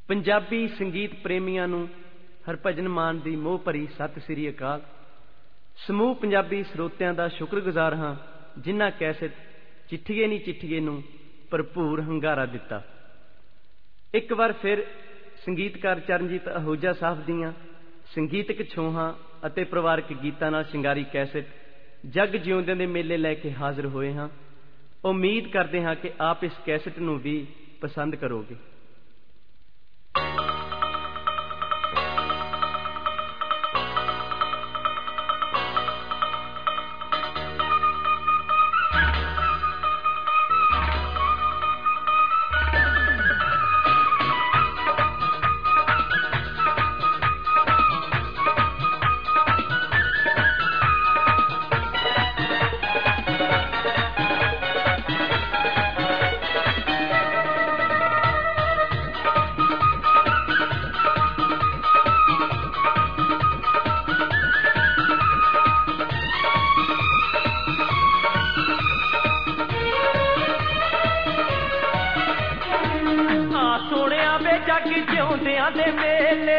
ਪੰਜਾਬੀ ਸੰਗੀਤ ਪ੍ਰੇਮੀਆਂ ਨੂੰ ਹਰਭਜਨ ਮਾਨ ਦੀ ਮੋਹ ਭਰੀ ਸਤਿ ਸ੍ਰੀ ਅਕਾਲ। ਸਮੂਹ ਪੰਜਾਬੀ ਸਰੋਤਿਆਂ ਦਾ ਸ਼ੁਕਰਗੁਜ਼ਾਰ ਹਾਂ ਜਿਨ੍ਹਾਂ ਕੈਸਟ ਚਿੱਠੀਏ ਨੀ ਚਿੱਠੀਏ ਨੂੰ ਭਰਪੂਰ ਹੁੰਗਾਰਾ ਦਿੱਤਾ। ਇੱਕ ਵਾਰ ਫਿਰ ਸੰਗੀਤਕਾਰ ਚਰਨਜੀਤ ਅਹੂਜਾ ਸਾਹਿਬ ਦੀਆਂ ਸੰਗੀਤਕ ਛੋਹਾਂ ਅਤੇ ਪਰਿਵਾਰਕ ਗੀਤਾਂ ਨਾਲ ਸ਼ਿੰਗਾਰੀ ਕੈਸਟ ਜਗ ਜਿਉਂਦਿਆਂ ਦੇ ਮੇਲੇ ਲੈ ਕੇ ਹਾਜ਼ਰ ਹੋਏ ਹਾਂ। ਉਮੀਦ ਕਰਦੇ ਹਾਂ ਕਿ ਆਪ ਇਸ ਕੈਸਟ ਨੂੰ ਵੀ ਪਸੰਦ ਕਰੋਗੇ। ਜਗ ਜਿਉਂਦਿਆਂ ਦੇ ਮੇਲੇ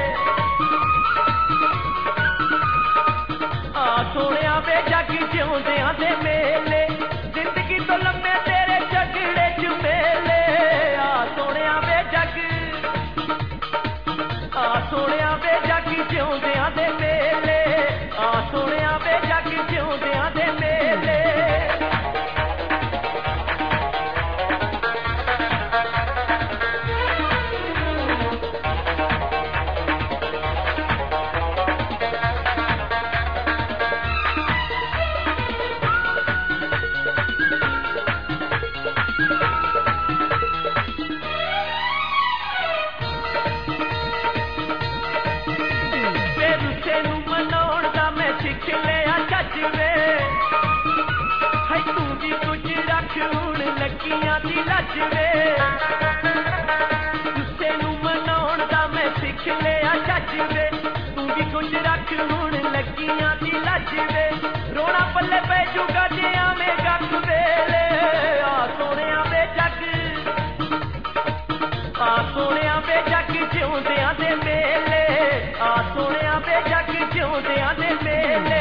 ਆ ਸੋਹਣਿਆ ਵੇ ਜਗ ਜਿਉਂਦਿਆਂ ਦੇ ਮੇਲੇ ਜ਼ਿੰਦਗੀ ਤੋਂ ਲੰਮੇ ਤੇਰੇ ਝਗੜੇ ਚ ਮੇਲੇ ਆ ਸੋਹਣਿਆ ਵੇ ਜਗ ਜਿਉਂਦਿਆਂ ਦੇ ਮੇਲੇ ਆ ਸੋਹਣਿਆ ਵੇ ਜਗ ਜਿਉਂਦਿਆਂ ਦੇ ਮੇਲੇ। ਲੱਗੀਆਂ ਦੀ ਲੱਜ ਵੇ ਗੁੱਸੇ ਨੂੰ ਮਨਾਉਣ ਦਾ ਮੈਂ ਸਿੱਖ ਲਿਆ ਚੱਜ ਵੇ ਤੂੰ ਵੀ ਕੁਝ ਰੱਖ ਹੁਣ ਲੱਗੀਆਂ ਦੀ ਲੱਜ ਵੇ ਰੋਣਾ ਪੱਲੇ ਪੈ ਜੂਗਾ ਜੇ ਆਵੇਂ ਗੱਖ ਵੇਲੇ ਆ ਸੋਹਣਿਆ ਵੇ ਜੱਗ ਜਿਉਂਦਿਆਂ ਦੇ ਮੇਲੇ ਆ ਸੋਹਣਿਆ ਵੇ ਜੱਗ ਜਿਉਂਦਿਆਂ ਦੇ ਮੇਲੇ।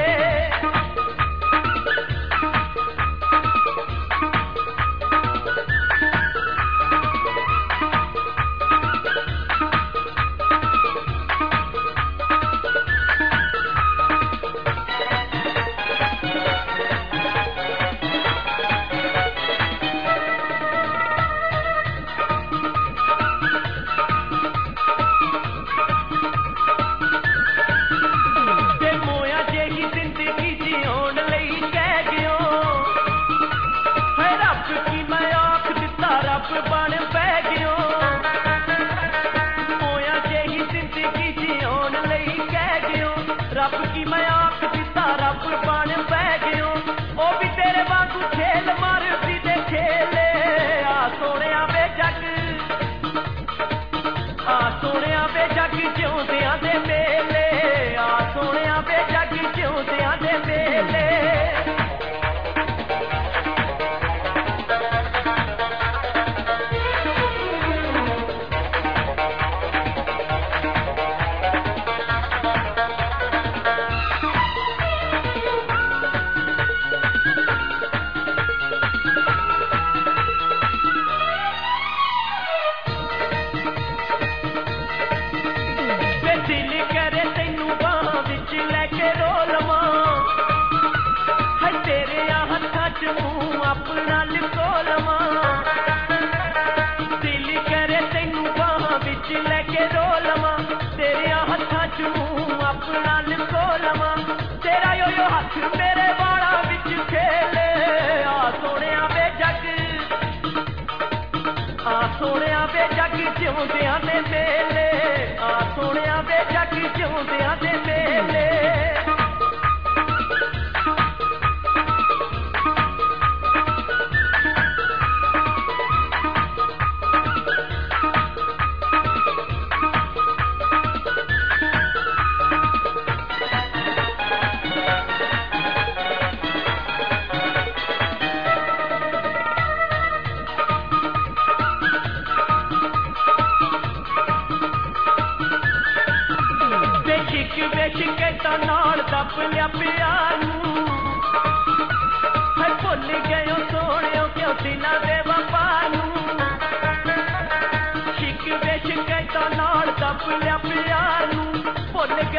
ਰੱਬ ਕੀ ਮੈਂ ਆਖ ਦਿੱਤਾ ਰੱਬ ਬਣ ਪੈ ਗਿਓ ਉਹ ਵੀ ਤੇਰੇ ਵਾਂਗੂ ਖੇਲ ਮਾਰਦੀ ਦੇ ਖੇਲੇ ਆ ਸੋਹਣਿਆ ਵੇ ਜੱਗ ਜਿਉਂਦਿਆਂ ਦੇ ਮੇਲੇ ਆ ਸੋਹਣਿਆ ਵੇ ਜੱਗ ਜਿਉਂਦਿਆਂ ਦੇ ਮੇਲੇ। ਆਪਣਾ ਲਿਖੋ ਲਵਾਂ ਦਿਲ ਕਰੇ ਤੈਨੂੰ ਬਾਹਾਂ ਵਿੱਚ ਲੈ ਕੇ ਰੋ ਲਵਾਂ ਤੇਰਿਆਂ ਹੱਥਾਂ ਚ ਮੂੰਹ ਆਪਣਾ ਲਿਖੋ ਲਵਾਂ ਤੇਰਾ ਯੋ ਹੱਥ ਮੇਰੇ ਵਾਲਾਂ ਵਿੱਚ ਖੇਲੇ ਆ ਸੋਹਣਿਆ ਵੇ ਜੱਗ ਜਿਉਂਦਿਆਂ ਦੇ ਮੇਲੇ ਆ ਸੋਹਣਿਆ ਵੇ ਜੱਗ ਜਿਉਂਦਿਆਂ ਦੇ ਮੇਲੇ।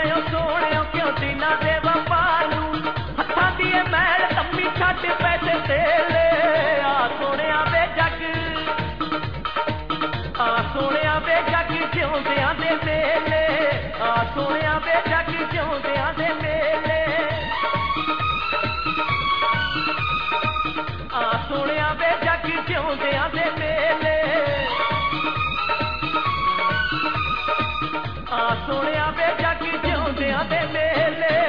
ਓ ਸੋਹਣਿਓ ਕਿਉਂ ਦੀਨਾ ਦੇ ਵਪਾਰ ਨੂੰ ਹੱਥਾਂ ਦੀ ਇਹ ਮੈਲ ਤੰਮੀ ਛੱਡ ਪੈਸੇ ਤੇਲੇ ਆ ਸੋਹਣਿਆ ਵੇ ਜੱਗ ਆ ਸੋਹਣਿਆ ਵੇ ਜੱਗ ਜਿਉਂਦਿਆਂ ਦੇ ਮੇਲੇ ਆ ਸੋਹਣਿਆ ਵੇ ਜੱਗ ਜਿਉਂਦਿਆਂ ਦੇ ਮੇਲੇ ਆ ਸੋਹਣਿਆ ਵੇ ਜੱਗ ਜਿਉਂਦਿਆਂ ਦੇ ਮੇਲੇ ਆ ਸੋਹਣਿਆ ਵੇ ਜੱਗ ਜਿਉਂਦਿਆਂ ਦੇ ਮੇਲੇ